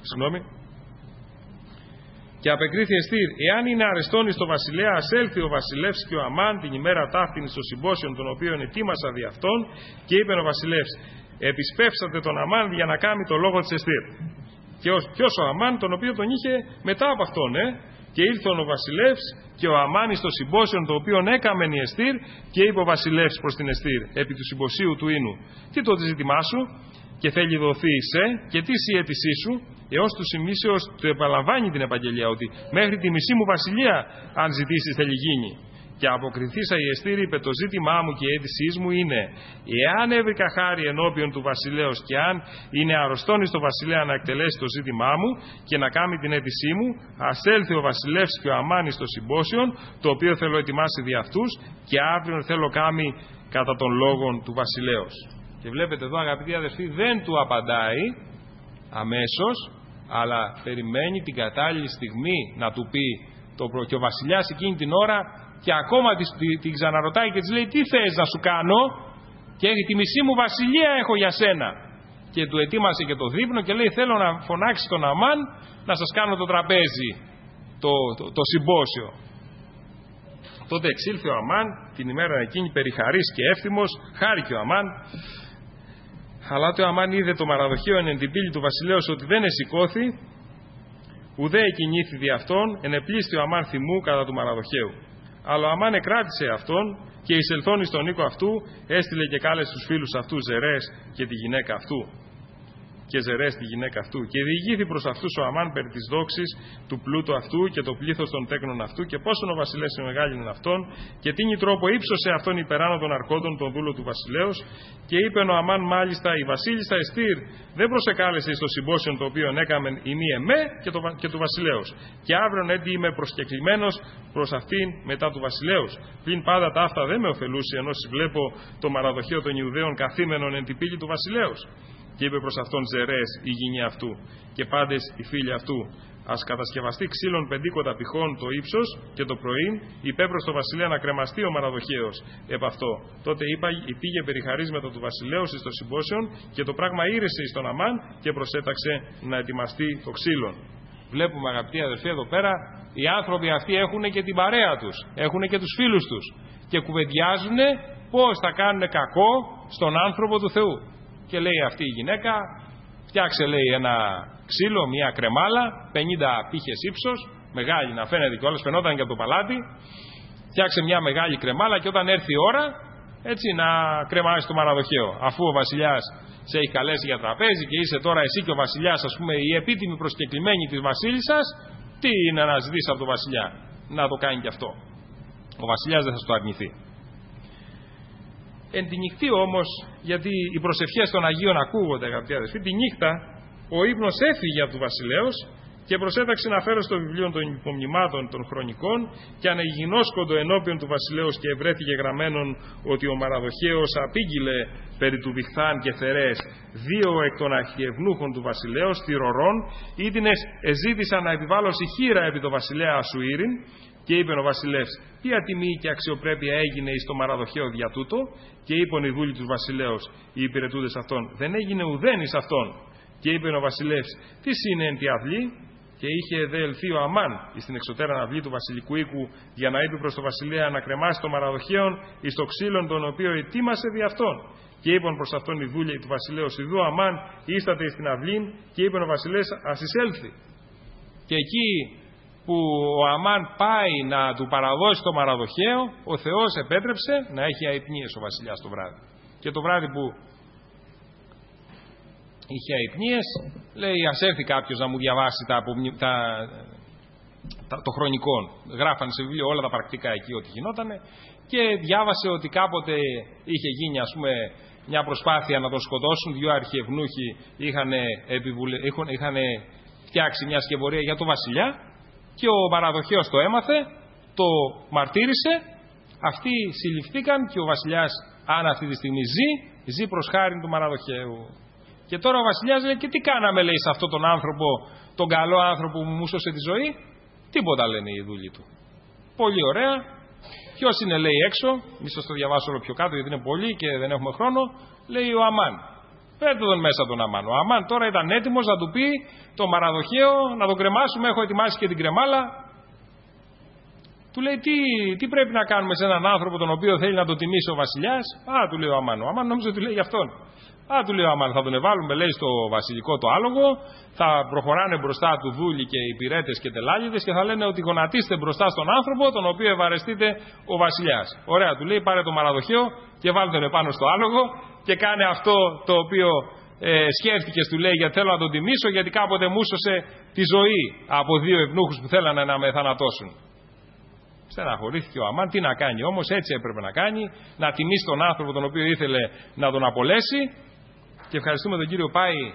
και απεκρίθη Εστήρ, εάν είναι αρεστόνης το βασιλέα, ας έλθει ο βασιλεύς και ο Αμάν την ημέρα ταύτην στο συμπόσιον, των οποίων ετοίμασα δι' αυτόν, και είπε ο βασιλεύς, επισπεύσατε τον Αμάν για να κάνει το λόγο της Εστήρ. Και ποιος ο Αμάν, τον οποίο τον είχε μετά από αυτόν, Και ήλθον ο βασιλεύς και ο Αμάν στο συμπόσιον, το οποίον έκαμεν η Εστήρ, και είπε ο βασιλεύς προς την Εστήρ, επί του συμποσίου του ίνου, τι το ζήτημά σου, και θέλει δοθεί σε, και τι η αίτησή σου, έως του ημίσεως του επαλαμβάνει την επαγγελία, ότι μέχρι τη μισή μου βασιλεία, αν ζητήσεις, θέλει γίνει. Και αποκριθήσα η Εστήρ, είπε, το ζήτημά μου και η αίτησή μου είναι, εάν έβρικα χάρη ενώπιον του βασιλέως, και αν είναι αρρωστόν στο βασιλέα να εκτελέσει το ζήτημά μου και να κάνει την αίτησή μου, ας έλθει ο βασιλεύς και ο Αμάν στο συμπόσιον, το οποίο θέλω ετοιμάσει δι' αυτούς, και αύριο θέλω κάνει κατά των λόγων του βασιλέως. Και βλέπετε εδώ, αγαπητοί αδερφοί, δεν του απαντάει αμέσως, αλλά περιμένει την κατάλληλη στιγμή να του πει και ο βασιλιάς εκείνη την ώρα, και ακόμα την ξαναρωτάει και της λέει, τι θες να σου κάνω, και έχει τη μισή μου βασιλεία έχω για σένα. Και του ετοίμασε και το δείπνο και λέει, θέλω να φωνάξει τον Αμάν να σας κάνω το τραπέζι, το συμπόσιο. Τότε εξήλθε ο Αμάν την ημέρα εκείνη περιχαρής και εύθυμος, χάρηκε ο Αμάν. Αλλά το Αμάν είδε το μαραδοχείο εν την πύλη του βασιλέως ότι δεν εσηκώθη, ουδέ εκινήθη δι' αυτόν, ενεπλήστη ο Αμάν θυμού κατά του μαραδοχαίου. Αλλά ο Αμάν εκράτησε αυτόν, και εισελθώνει στον οίκο αυτού, έστειλε και κάλεσε τους φίλους αυτού Ζερές και τη γυναίκα αυτού. και Ζερές τη γυναίκα αυτού. Και διηγήθη προς αυτούς ο Αμάν περί της δόξης του πλούτου αυτού και το πλήθος των τέκνων αυτού και πόσον ο βασιλεύς μεγάλην αυτόν και τίνη τρόπο ύψωσε αυτόν υπεράνω των αρκόντων τον δούλο του βασιλέως. Και είπε ο Αμάν μάλιστα η βασίλισσα Εστήρ δεν προσεκάλεσε στο συμπόσιον το οποίο έκαμεν ημί εμέ και του βασιλέως. Και αύριον έντι είμαι προσκεκλημένος προς αυτήν μετά του βασιλέως. Πλην πάντα τα αυτά δεν με ωφελούσε ενώ βλέπω το μαραδοχείο των Ιουδαίων καθήμενον εν την πύλη του βασιλέως. Και είπε προς αυτόν Ζερές η γυνή αυτού και πάντες οι φίλοι αυτού, ας κατασκευαστεί ξύλων 50 πηχών το ύψος και το πρωίν υπέπρος το βασιλέα να κρεμαστεί ο μαραδοχέος επ' αυτό. Τότε πήγε περιχαρίσματα του βασιλέως εις το συμπόσιον και το πράγμα ήρεσε εις τον Αμάν και προσέταξε να ετοιμαστεί το ξύλον. Βλέπουμε αγαπητοί αδελφοί εδώ πέρα, οι άνθρωποι αυτοί έχουν και την παρέα τους, έχουν και τους φίλους τους και κουβεντιάζουν πώς θα κάνουν κακό στον άνθρωπο του Θεού. Και λέει αυτή η γυναίκα, φτιάξε λέει ένα ξύλο, μια κρεμάλα, 50 πύχες ύψος, μεγάλη να φαίνεται κιόλας, φαινόταν και από το παλάτι. Φτιάξε μια μεγάλη κρεμάλα και όταν έρθει η ώρα, έτσι να κρεμάσει το μαραδοχαίο. Αφού ο βασιλιάς σε έχει καλέσει για τραπέζι και είσαι τώρα εσύ και ο βασιλιάς, ας πούμε, η επίτιμη προσκεκλημένη της βασίλισσας, τι είναι να ζητήσει από τον βασιλιά να το κάνει κι αυτό. Ο βασιλιάς δεν θα σου το αρνηθεί. Εν τη νυχτή όμως, γιατί οι προσευχές των Αγίων ακούγονται αγαπητοί αδελφοί, τη νύχτα ο ύπνος έφυγε από του βασιλέως και προσέταξε να φέρω στο βιβλίο των υπομνημάτων των χρονικών και ανεγινώσκοντο ενώπιον του βασιλέως και ευρέθηκε γραμμένον ότι ο Μαραδοχέος απήγγειλε περί του Βυχθάν και Θερές 2 εκ των αρχιευνούχων του βασιλέως θυρωρών, ήτινες εζήτησαν να επιβάλλω χείρα επί το βασιλέα Ασουήριν. Και είπε ο βασιλεύς, ποια τιμή και αξιοπρέπεια έγινε εις το Μαραδοχαίο δια τούτο, και είπαν οι δούλοι του βασιλέως, οι υπηρετούντες αυτών, δεν έγινε ουδέν εις αυτόν. Και είπε ο βασιλεύς, τι είναι εν τη αυλή, και είχε δε ελθεί ο Αμάν εις την εξωτέραν αυλή του βασιλικού οίκου, για να είπε προς το βασιλέα να κρεμάσει το Μαραδοχαίον εις το ξύλον τον οποίο ετοίμασε δι' αυτόν. Και είπαν προς αυτόν οι δούλοι του βασιλέως, ιδού Αμάν ίσταται εις την αυλήν, και είπε ο βασιλεύς, ας εισέλθει. Και εκεί που ο Αμάν πάει να του παραδώσει το Μαραδοχαίο, ο Θεός επέτρεψε να έχει αϊπνίες ο βασιλιάς το βράδυ. Και το βράδυ που είχε αϊπνίες, λέει ας έρθει κάποιος να μου διαβάσει το χρονικό. Γράφανε σε βιβλίο όλα τα πρακτικά εκεί ό,τι γινότανε και διάβασε ότι κάποτε είχε γίνει ας πούμε μια προσπάθεια να τον σκοτώσουν. 2 αρχιευνούχοι είχαν φτιάξει μια σκευωρία για τον βασιλιά και ο Μαραδοχαίος το έμαθε, το μαρτύρησε, αυτοί συλληφθήκαν και ο βασιλιάς, αν αυτή τη στιγμή ζει προς χάριν του Μαραδοχαίου. Και τώρα ο βασιλιάς λέει, και τι κάναμε λέει σε αυτόν τον άνθρωπο, τον καλό άνθρωπο που μου σώσε τη ζωή? Τίποτα λένε οι δούλοι του. Πολύ ωραία. Ποιος είναι λέει έξω? Μη σας το διαβάσω όλο πιο κάτω γιατί είναι πολύ και δεν έχουμε χρόνο. Λέει ο Αμάν. Πέρτε τον μέσα τον Αμάν. Ο Αμάν τώρα ήταν έτοιμος να του πει το Μαραδοχαίο να τον κρεμάσουμε. Έχω ετοιμάσει και την κρεμάλα. Του λέει τι πρέπει να κάνουμε σε έναν άνθρωπο τον οποίο θέλει να τον τιμήσει ο βασιλιάς? Του λέει ο Αμάν. Ο Αμάν νόμιζε ότι λέει για αυτόν. Του λέει ο Αμάν, θα τον εβάλουμε λέει στο βασιλικό το άλογο, θα προχωράνε μπροστά του δούλοι και οι υπηρέτες και τελάγιδες και θα λένε ότι γονατίστε μπροστά στον άνθρωπο τον οποίο ευαρεστείτε ο βασιλιάς. Ωραία, του λέει πάρε το Μαραδοχαίο και βάλτε τον επάνω στο άλογο και κάνε αυτό το οποίο σκέφτηκες, του λέει, γιατί θέλω να τον τιμήσω, γιατί κάποτε μου σώσε τη ζωή από 2 ευνούχους που θέλανε να με θανατώσουν. Στεναχωρήθηκε ο Αμάν, τι να κάνει όμως, έτσι έπρεπε να κάνει, να τιμήσει τον άνθρωπο τον οποίο ήθελε να τον απολέσει. Και ευχαριστούμε τον Κύριο,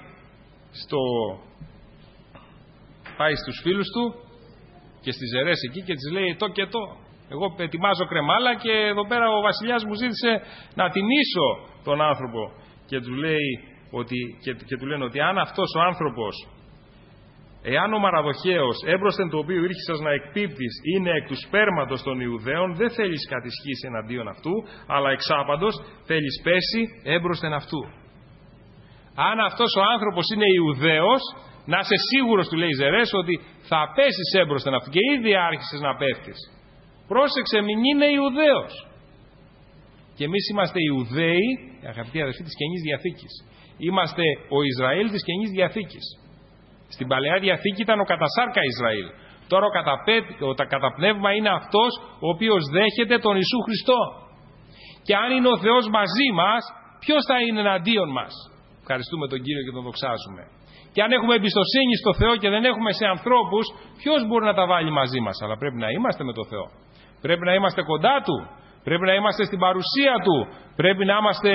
πάει στους φίλους του και στις Ζερές εκεί και τις λέει το και το. Εγώ ετοιμάζω κρεμάλα και εδώ πέρα ο βασιλιάς μου ζήτησε να τιμήσω τον άνθρωπο. Και του λέει και του λένε ότι αν αυτός ο άνθρωπος, εάν ο Μαραδοχαίος έμπροσθεν το οποίο ήρχισας να εκπίπτεις είναι εκ του σπέρματος των Ιουδαίων, δεν θέλεις κατησχύσει εναντίον αυτού, αλλά εξάπαντος θέλεις πέσει έμπροσθεν αυτού. Αν αυτός ο άνθρωπος είναι Ιουδαίος, να είσαι σίγουρος, του λέει Ζερές, ότι θα πέσεις έμπροσθεν αυτού. Και ήδη άρχισες να πέφτεις. Πρόσεξε, μην είναι Ιουδαίος. Και εμείς είμαστε Ιουδαίοι, αγαπητοί αδελφοί, της Καινής Διαθήκης. Είμαστε ο Ισραήλ της Καινής Διαθήκης. Στην Παλαιά Διαθήκη ήταν ο κατασάρκα Ισραήλ. Τώρα ο καταπνεύμα είναι αυτός ο οποίος δέχεται τον Ιησού Χριστό. Και αν είναι ο Θεός μαζί μας, ποιος θα είναι εναντίον μας? Ευχαριστούμε τον Κύριο και τον δοξάζουμε. Και αν έχουμε εμπιστοσύνη στο Θεό και δεν έχουμε σε ανθρώπους, ποιος μπορεί να τα βάλει μαζί μας? Αλλά πρέπει να είμαστε με το Θεό. Πρέπει να είμαστε κοντά Του. Πρέπει να είμαστε στην παρουσία Του. Πρέπει να είμαστε,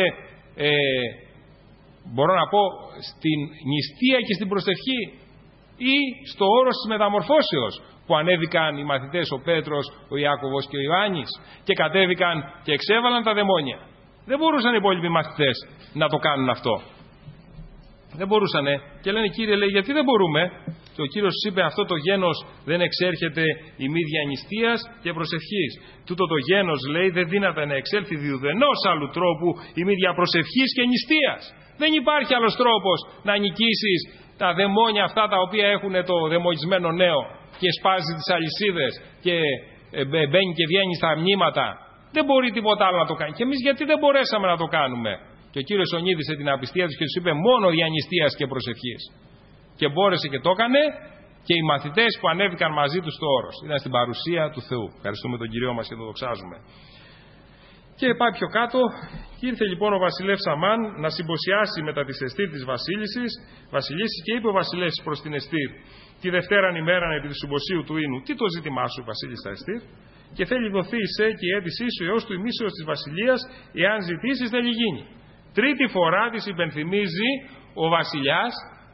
μπορώ να πω, στην νηστεία και στην προσευχή. Ή στο όρος της μεταμορφώσεως που ανέβηκαν οι μαθητές, ο Πέτρος, ο Ιάκωβος και ο Ιωάννης, και κατέβηκαν και εξέβαλαν τα δαιμόνια. Δεν μπορούσαν οι υπόλοιποι μαθητές να το κάνουν αυτό. Δεν μπορούσανε. Και λένε, Κύριε, λέει, γιατί δεν μπορούμε? Και ο Κύριος τους είπε, αυτό το γένος δεν εξέρχεται η μύδια νηστείας και προσευχής. Τούτο το γένος, λέει, δεν δύναται να εξέλθει διουδενός άλλου τρόπου η μύδια προσευχής και νηστείας. Δεν υπάρχει άλλος τρόπος να νικήσεις τα δαιμόνια αυτά τα οποία έχουν το δαιμονισμένο νέο και σπάζει τις αλυσίδες και μπαίνει και βγαίνει στα μνήματα. Δεν μπορεί τίποτα άλλο να το κάνει. Και εμείς γιατί δεν μπορέσαμε να το κάνουμε? Και ο Κύριος ονείδησε την απιστία τους και τους είπε μόνο δια νηστείας και προσευχής. Και μπόρεσε και το έκανε, και οι μαθητές που ανέβηκαν μαζί τους στο όρος ήταν στην παρουσία του Θεού. Ευχαριστούμε τον Κύριο μας και τον δοξάζουμε. Και πάει πιο κάτω. Ήρθε λοιπόν ο βασιλεύς Αμάν να συμποσιάσει μετά της Εστήρ της βασιλίσης, και είπε ο βασιλεύς προς την Εστήρ τη Δευτέραν ημέραν επί του συμποσίου του ίνου, τι το ζήτημά σου, βασίλισσα Εστήρ? Και θέλει δοθεί σε και η αίτησή σου έως του ημίσεως της βασιλείας, εάν ζητήσεις θέλει γίνει. Τρίτη φορά της υπενθυμίζει ο βασιλιάς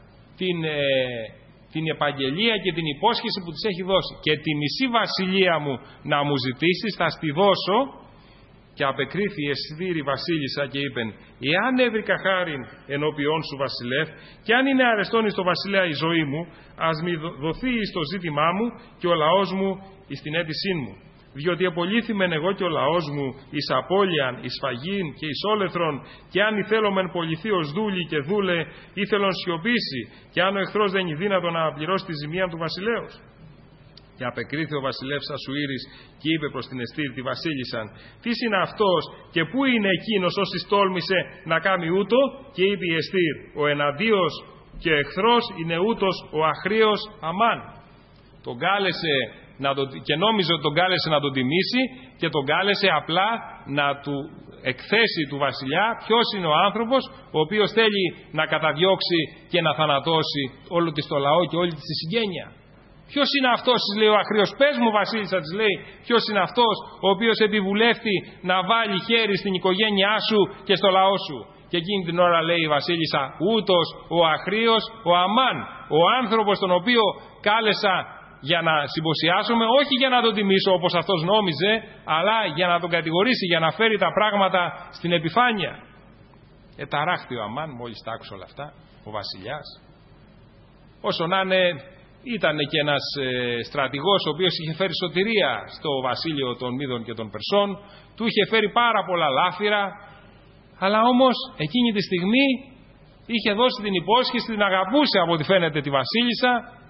την επαγγελία και την υπόσχεση που της έχει δώσει. Και τη μισή βασιλεία μου να μου ζητήσεις θα στη δώσω. Και απεκρίθη η Εστήρ η βασίλισσα και είπεν, εάν έβρικα χάριν ενώπιόν σου βασιλεύ, και αν είναι αρεστόν εις το βασιλέα η ζωή μου, ας μη δοθεί εις το ζήτημά μου και ο λαός μου εις την αίτησή μου. Διότι επολύθημεν εγώ και ο λαός μου εις απώλειαν, εις φαγήν και εις όλεθρον, και αν ηθέλομεν πολιθεί ως δούλη και δούλε, ήθελον σιωπήσει, και αν ο εχθρός δεν είναι δύνατο να πληρώσει τη ζημία του βασιλέως. Και απεκρίθη ο βασιλεύς Ασσουήρης και είπε προς την Εστήρ τη βασίλισσαν, τι είναι αυτός και πού είναι εκείνος όσοι τόλμησε να κάνει ούτω? Και είπε η Εστήρ, ο εναντίος και ο εχθρός είναι ούτως ο αχρήος Αμάν. Τον κάλεσε και νόμιζε ότι τον κάλεσε να τον τιμήσει, και τον κάλεσε απλά να του εκθέσει του βασιλιά ποιος είναι ο άνθρωπος ο οποίος θέλει να καταδιώξει και να θανατώσει όλο της το λαό και όλη της τη συγγένεια. Ποιος είναι αυτός, της λέει ο αχρήος? Πες μου, βασίλισσα, της λέει, ποιος είναι αυτός ο οποίος επιβουλεύει να βάλει χέρι στην οικογένειά σου και στο λαό σου? Και εκείνη την ώρα λέει η βασίλισσα, ούτως ο αχρήος ο Αμάν, ο άνθρωπος τον οποίο κάλεσα για να συμποσιάσουμε, όχι για να τον τιμήσω όπως αυτός νόμιζε, αλλά για να τον κατηγορήσει, για να φέρει τα πράγματα στην επιφάνεια. Ταράχτη ο Αμάν μόλις τα άκουσε όλα αυτά, ο βασιλιάς. Όσο να είναι, ήταν και ένας στρατηγός ο οποίος είχε φέρει σωτηρία στο βασίλειο των Μίδων και των Περσών, του είχε φέρει πάρα πολλά λάφυρα, αλλά όμως εκείνη τη στιγμή είχε δώσει την υπόσχεση, την αγαπούσε από ό,τι φαίνεται τη βασίλισσα,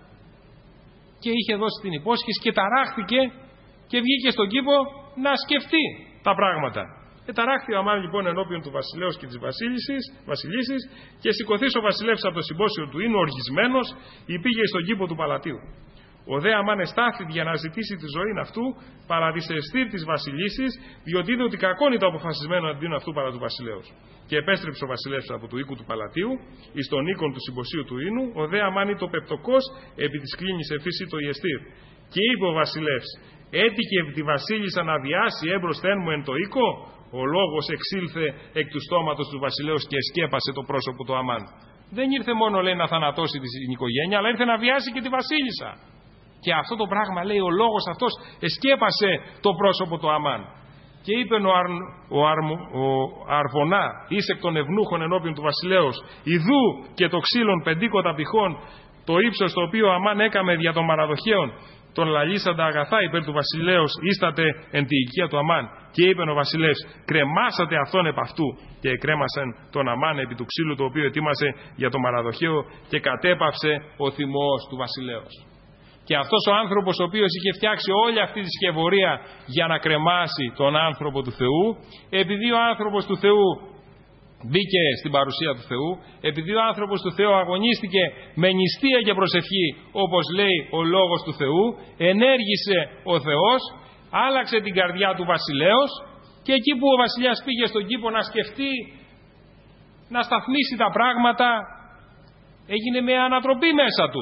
και είχε δώσει την υπόσχεση και ταράχθηκε και βγήκε στον κήπο να σκεφτεί τα πράγματα. Ταράχθη ο Αμάν λοιπόν ενώπιον του βασιλέως και της βασιλίσης, και σηκωθείς ο βασιλεύς από το συμπόσιο του ίνου οργισμένος, πήγε στον κήπο του παλατίου. Ο δε Αμάν εστάθη για να ζητήσει τη ζωή αυτού παρά της Εστήρ της βασιλίσης, διότι είδε ότι κακώνει το αποφασισμένο αντίον αυτού παρά του βασιλέως. Και επέστρεψε ο βασιλεύς από του οίκου του παλατίου εις τον οίκον του συμποσίου του ίνου, ο δε Αμάν το πεπτοκός επί της κλίνης εφής το η Εστήρ. Και είπε ο βασιλεύς, έτυχε επί τη βασίλισσα να βιάσει έμπροσθεν μου εν το οίκο? Ο λόγος εξήλθε εκ του στόματος του βασιλέως και σκέπασε το πρόσωπο του Αμάν. Δεν ήρθε μόνο, λέει, να θανατώσει την οικογένεια, αλλά ήρθε να βιάσει και τη βασίλισσα. Και αυτό το πράγμα, λέει, ο λόγος αυτός εσκέπασε το πρόσωπο του Αμάν. Και είπε ο Αρβονά, είσαι εκ των ευνούχων ενώπιον του βασιλέως, ιδού και το ξύλων πεντήκοτα πηχών, το ύψος το οποίο Αμάν έκαμε δια των παραδοχέων, τον λαλήσαντα αγαθά υπέρ του βασιλέως, ίσταται εν τη οικία του Αμάν. Και είπε ο βασιλεύς, κρεμάσατε αυτόν επ' αυτού. Και εκρέμασαν τον Αμάν επί του ξύλου το οποίο ετοίμασε για το μαραδοχαίο, και κατέπαυσε ο θυμός του βασιλέως. Και αυτός ο άνθρωπος ο οποίος είχε φτιάξει όλη αυτή τη σκευωρία για να κρεμάσει τον άνθρωπο του Θεού, επειδή ο άνθρωπος του Θεού μπήκε στην παρουσία του Θεού, επειδή ο άνθρωπος του Θεού αγωνίστηκε με νηστεία και προσευχή, όπως λέει ο λόγος του Θεού, ενέργησε ο Θεός, άλλαξε την καρδιά του βασιλέως, και εκεί που ο βασιλιάς πήγε στον κήπο να σκεφτεί να σταθμίσει τα πράγματα, έγινε μια ανατροπή μέσα του.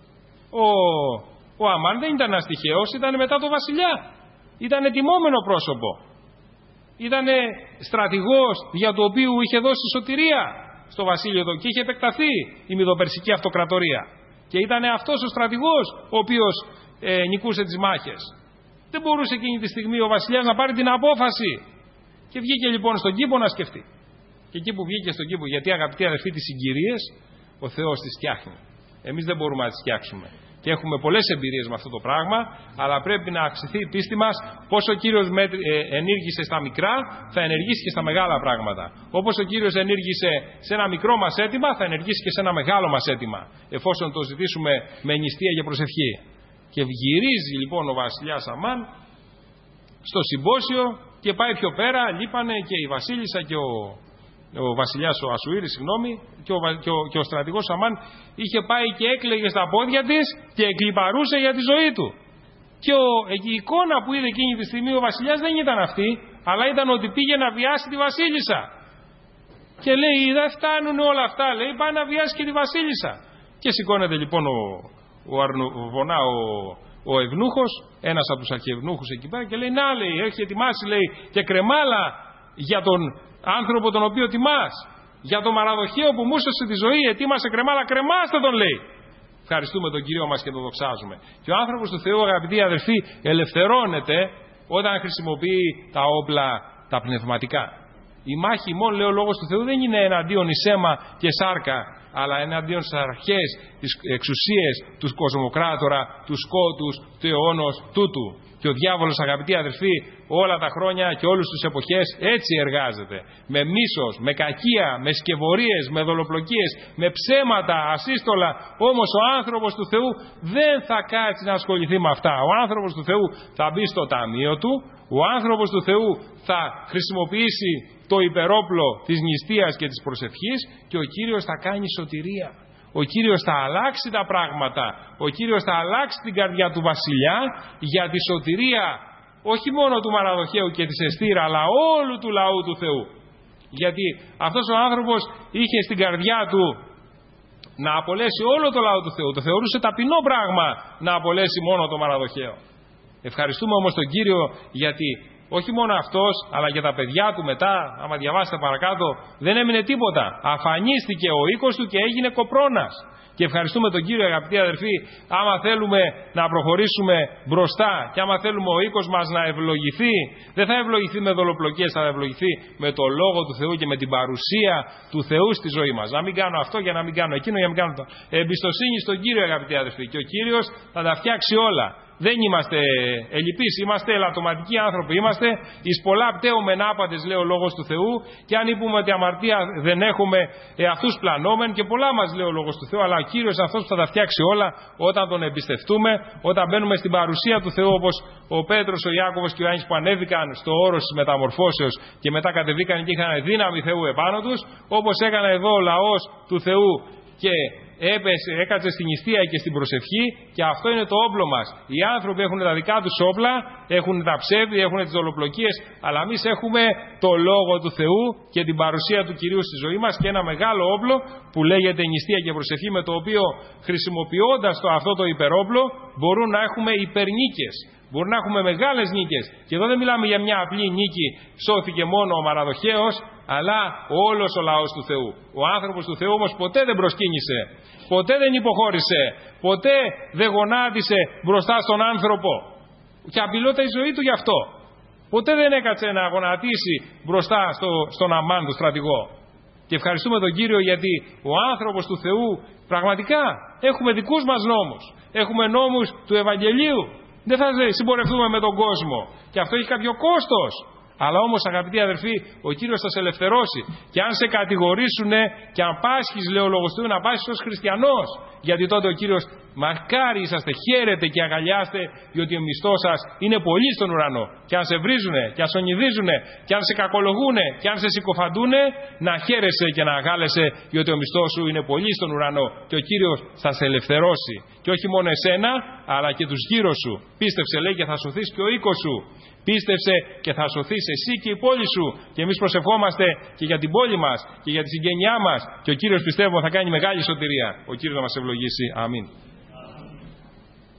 Ο Αμάν δεν ήταν ένας τυχαίος, ήταν μετά το βασιλιά. Ήταν τιμόμενο πρόσωπο. Ήταν στρατηγός για το οποίο είχε δώσει σωτηρία στο βασίλειο του και είχε επεκταθεί η Μηδοπερσική Αυτοκρατορία. Και ήταν αυτός ο στρατηγός ο οποίος νικούσε τις μάχες. Δεν μπορούσε εκείνη τη στιγμή ο βασιλιάς να πάρει την απόφαση. Και βγήκε λοιπόν στον κήπο να σκεφτεί. Και εκεί που βγήκε στον κήπο, γιατί αγαπητοί αδερφοί, τις συγκυρίες ο Θεός τις φτιάχνει. Εμείς δεν μπορούμε να τις φτιάξουμε. Και έχουμε πολλές εμπειρίες με αυτό το πράγμα, αλλά πρέπει να αυξηθεί η πίστη μας. Πώς ο Κύριος ενήργησε στα μικρά, θα ενεργήσει και στα μεγάλα πράγματα. Όπως ο Κύριος ενήργησε σε ένα μικρό μας αίτημα, θα ενεργήσει και σε ένα μεγάλο μας αίτημα, εφόσον το ζητήσουμε με νηστεία και προσευχή. Και γυρίζει λοιπόν ο βασιλιάς Αμάν στο συμπόσιο και πάει πιο πέρα. Λείπανε και η βασίλισσα και ο βασιλιάς ο Ασουήρης, και ο στρατηγός Αμάν είχε πάει και έκλαιγε στα πόδια της και εκλιπαρούσε για τη ζωή του. Και η εικόνα που είδε εκείνη τη στιγμή ο βασιλιάς δεν ήταν αυτή, αλλά ήταν ότι πήγε να βιάσει τη βασίλισσα. Και λέει, δεν φτάνουν όλα αυτά, λέει, πάει να βιάσει και τη βασίλισσα. Και σηκώνεται λοιπόν ο ευνούχος, ένας από τους αρχιευνούχους εκεί πέρα, και λέει, να, λέει, έχει ετοιμάσει, λέει, και κρεμάλα για τον άνθρωπο τον οποίο τιμάς, για το μαραδοχείο που μου έσωσε τη ζωή, ετοίμασε κρεμάλα, κρεμάστε τον, λέει. Ευχαριστούμε τον Κύριο μας και τον δοξάζουμε. Και ο άνθρωπος του Θεού, αγαπητοί αδερφοί, ελευθερώνεται όταν χρησιμοποιεί τα όπλα τα πνευματικά. Η μάχη μόνο, λέει ο Λόγος του Θεού, δεν είναι εναντίον εις αίμα και σάρκα, αλλά εναντίον στις αρχές, τις εξουσίες, τους κοσμοκράτορα, τους σκότους, του αιώνος τούτου. Και ο διάβολος, αγαπητοί αδερφοί, όλα τα χρόνια και όλες τις εποχές έτσι εργάζεται. Με μίσος, με κακία, με σκευωρίες, με δολοπλοκίες, με ψέματα, ασύστολα. Όμως ο άνθρωπος του Θεού δεν θα κάτσει να ασχοληθεί με αυτά. Ο άνθρωπος του Θεού θα μπει στο ταμείο του. Ο άνθρωπος του Θεού θα χρησιμοποιήσει το υπερόπλο της νηστείας και της προσευχής και ο Κύριος θα κάνει σωτηρία. Ο Κύριος θα αλλάξει τα πράγματα. Ο Κύριος θα αλλάξει την καρδιά του βασιλιά για τη σωτηρία όχι μόνο του Μαραδοχαίου και της Εστήρα, αλλά όλου του λαού του Θεού. Γιατί αυτός ο άνθρωπος είχε στην καρδιά του να απολέσει όλο το λαό του Θεού. Το θεωρούσε ταπεινό πράγμα να απολέσει μόνο το Μαραδοχαίο. Ευχαριστούμε όμως τον Κύριο, γιατί όχι μόνο αυτός, αλλά και τα παιδιά του μετά, άμα διαβάσετε παρακάτω, δεν έμεινε τίποτα. Αφανίστηκε ο οίκος του και έγινε κοπρώνας. Και ευχαριστούμε τον Κύριο, αγαπητοί αδερφοί, άμα θέλουμε να προχωρήσουμε μπροστά και άμα θέλουμε ο οίκος μας να ευλογηθεί, δεν θα ευλογηθεί με δολοπλοκίες, θα ευλογηθεί με το Λόγο του Θεού και με την παρουσία του Θεού στη ζωή μας. Να μην κάνω αυτό για να μην κάνω εκείνο, για να μην κάνω το. Εμπιστοσύνη στον Κύριο, αγαπητοί αδερφοί, και ο Κύριος θα τα φτιάξει όλα. Δεν είμαστε ελλειπείς, είμαστε ελαττωματικοί άνθρωποι, είμαστε εις πολλά πτέομεν άπαντες, λέει ο Λόγος του Θεού, και αν είπουμε ότι αμαρτία δεν έχουμε, αυτούς πλανόμεν, και πολλά μας λέει ο Λόγος του Θεού, αλλά ο Κύριος αυτός που θα τα φτιάξει όλα όταν τον εμπιστευτούμε, όταν μπαίνουμε στην παρουσία του Θεού, όπως ο Πέτρος, ο Ιάκωβος και ο Ιωάννης που ανέβηκαν στο όρος της μεταμορφώσεως και μετά κατεβήκαν και είχαν δύναμη Θεού επάνω τους, όπως έκανε εδώ ο λαός του Θεού και έκατσε στην νηστεία και στην προσευχή, και αυτό είναι το όπλο μας. Οι άνθρωποι έχουν τα δικά τους όπλα, έχουν τα ψεύδη, έχουν τις δολοπλοκίες, αλλά εμείς έχουμε το Λόγο του Θεού και την παρουσία του Κυρίου στη ζωή μας και ένα μεγάλο όπλο που λέγεται νηστεία και προσευχή, με το οποίο χρησιμοποιώντας αυτό το υπερόπλο μπορούν να έχουμε υπερνίκες. Μπορούμε να έχουμε μεγάλες νίκες. Και εδώ δεν μιλάμε για μια απλή νίκη, σώθηκε μόνο ο Μαραδοχαίος, αλλά όλος ο λαός του Θεού. Ο άνθρωπος του Θεού όμως ποτέ δεν προσκύνησε, ποτέ δεν υποχώρησε, ποτέ δεν γονάτισε μπροστά στον άνθρωπο. Και απειλώταν η ζωή του γι' αυτό. Ποτέ δεν έκατσε να γονατίσει μπροστά στον Αμάν, τον στρατηγό. Και ευχαριστούμε τον Κύριο, γιατί ο άνθρωπος του Θεού πραγματικά έχουμε δικούς μας νόμους. Έχουμε νόμους του Ευαγγελίου. Δεν θα συμπορευτούμε με τον κόσμο. Και αυτό έχει κάποιο κόστος. Αλλά όμως, αγαπητοί αδερφοί, ο Κύριος θα σε ελευθερώσει. Και αν σε κατηγορήσουνε και αν πάσχεις, λέει ο Λόγος του, να πάσχεις ως χριστιανός. Γιατί τότε ο Κύριος Μακάρι είσαστε, χαίρετε και αγαλιάστε, διότι ο μισθός σας είναι πολύ στον ουρανό. Και αν σε βρίζουνε, και αν σε ονειδίζουνε, και αν σε κακολογούνε, και αν σε συκοφαντούνε, να χαίρεσαι και να αγάλεσαι, διότι ο μισθός σου είναι πολύ στον ουρανό. Και ο Κύριος θα σε ελευθερώσει. Και όχι μόνο εσένα, αλλά και τους γύρω σου. Πίστεψε, λέει, και θα σωθείς και ο οίκος σου. Πίστεψε και θα σωθείς εσύ και η πόλη σου. Και εμείς προσευχόμαστε και για την πόλη μας και για τη συγγένειά μας. Και ο Κύριος, πιστεύω, θα κάνει μεγάλη σωτηρία. Ο Κύριος να μας ευλογήσει. Αμήν.